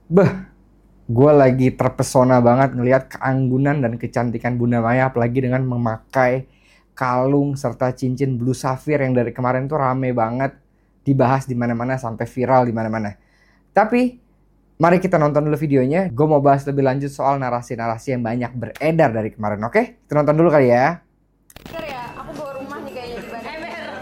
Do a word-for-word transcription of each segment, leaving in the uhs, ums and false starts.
Beh, gue lagi terpesona banget ngelihat keanggunan dan kecantikan Bunda Maya, apalagi dengan memakai kalung serta cincin blue sapphire yang dari kemarin tuh rame banget dibahas di mana-mana sampai viral di mana-mana. Tapi mari kita nonton dulu videonya. Gue mau bahas lebih lanjut soal narasi-narasi yang banyak beredar dari kemarin. Oke, kita nonton dulu kali ya. Ya, aku bawa rumah nih kayaknya di Bandung.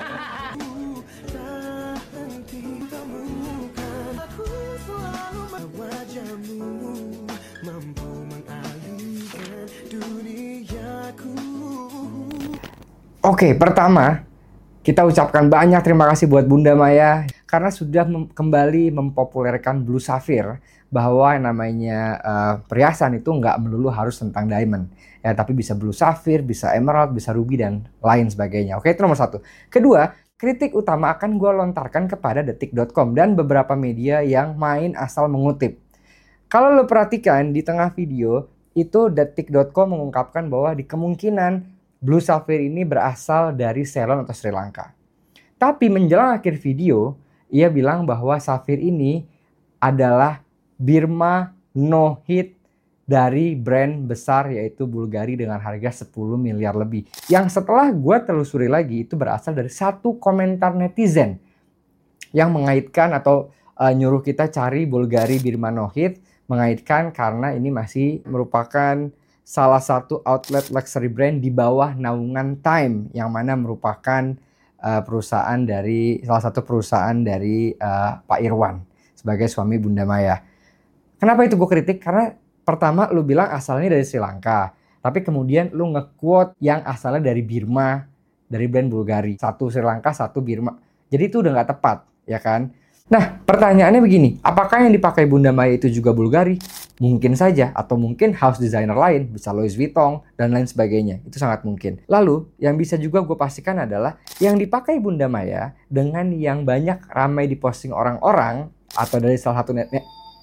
Oke, pertama kita ucapkan banyak terima kasih buat Bunda Maya karena sudah mem kembali mempopulerkan blue sapphire, bahwa yang namanya uh, perhiasan itu nggak melulu harus tentang diamond ya, tapi bisa blue sapphire, bisa emerald, bisa ruby dan lain sebagainya. Oke, itu nomor satu. Kedua, kritik utama akan gue lontarkan kepada detik dot com dan beberapa media yang main asal mengutip. Kalau lo perhatikan di tengah video itu detik dot com mengungkapkan bahwa di kemungkinan blue sapphire ini berasal dari Ceylon atau Sri Lanka. Tapi menjelang akhir video, ia bilang bahwa sapphire ini adalah Birma No Hit dari brand besar yaitu Bulgari dengan harga sepuluh miliar lebih. Yang setelah gue telusuri lagi itu berasal dari satu komentar netizen yang mengaitkan atau uh, nyuruh kita cari Bulgari Birma No Hit, mengaitkan karena ini masih merupakan salah satu outlet luxury brand di bawah naungan Time, yang mana merupakan uh, perusahaan dari salah satu perusahaan dari uh, Pak Irwan sebagai suami Bunda Maya. Kenapa itu gue kritik? Karena pertama lu bilang asalnya dari Sri Lanka, tapi kemudian lu nge-quote yang asalnya dari Birma, dari brand Bulgari. Satu Sri Lanka, satu Birma. Jadi itu udah nggak tepat, ya kan? Nah, pertanyaannya begini, apakah yang dipakai Bunda Maya itu juga Bulgari? Mungkin saja, atau mungkin house designer lain, bisa Louis Vuitton, dan lain sebagainya. Itu sangat mungkin. Lalu, yang bisa juga gue pastikan adalah, yang dipakai Bunda Maya, dengan yang banyak ramai diposting orang-orang, atau dari salah satu netnya,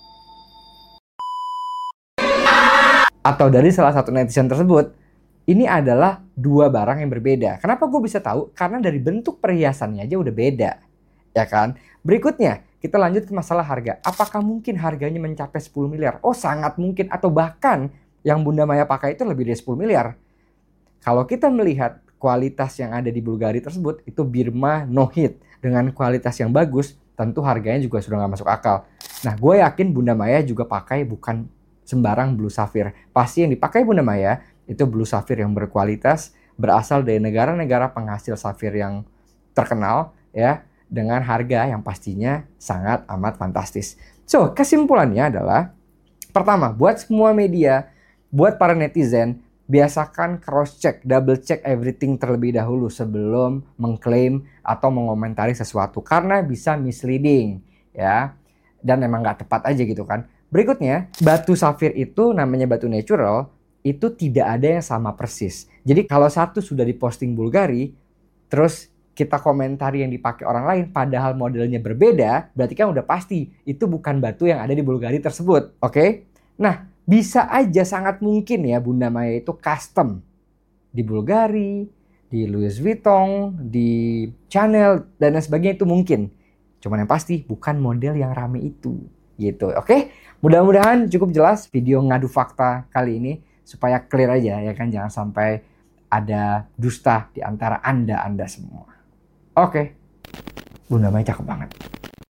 atau dari salah satu netizen tersebut, ini adalah dua barang yang berbeda. Kenapa gue bisa tahu? Karena dari bentuk perhiasannya aja udah beda. Ya kan? Berikutnya, kita lanjut ke masalah harga. Apakah mungkin harganya mencapai sepuluh miliar? Oh, sangat mungkin. Atau bahkan yang Bunda Maya pakai itu lebih dari sepuluh miliar. Kalau kita melihat kualitas yang ada di Bulgari tersebut, itu Birma No Hit. Dengan kualitas yang bagus, tentu harganya juga sudah nggak masuk akal. Nah, gue yakin Bunda Maya juga pakai bukan sembarang blue sapphire. Pasti yang dipakai Bunda Maya itu blue sapphire yang berkualitas, berasal dari negara-negara penghasil sapphire yang terkenal, ya, dengan harga yang pastinya sangat amat fantastis. So, kesimpulannya adalah, pertama, buat semua media, buat para netizen, biasakan cross-check, double-check everything terlebih dahulu sebelum mengklaim atau mengomentari sesuatu. Karena bisa misleading, ya. Dan memang nggak tepat aja gitu kan. Berikutnya, batu safir itu namanya batu natural, itu tidak ada yang sama persis. Jadi kalau satu sudah diposting Bulgari, terus kita komentari yang dipakai orang lain padahal modelnya berbeda, berarti kan udah pasti itu bukan batu yang ada di Bulgari tersebut. Oke? Okay? Nah, bisa aja sangat mungkin ya Bunda Maya itu custom di Bulgari, di Louis Vuitton, di Chanel dan lain sebagainya, itu mungkin. Cuman yang pasti bukan model yang rame itu. Gitu. Oke? Okay? Mudah-mudahan cukup jelas video ngadu fakta kali ini supaya clear aja ya kan, jangan sampai ada dusta di antara Anda-Anda semua. Oke, Bunda Maya cakep banget.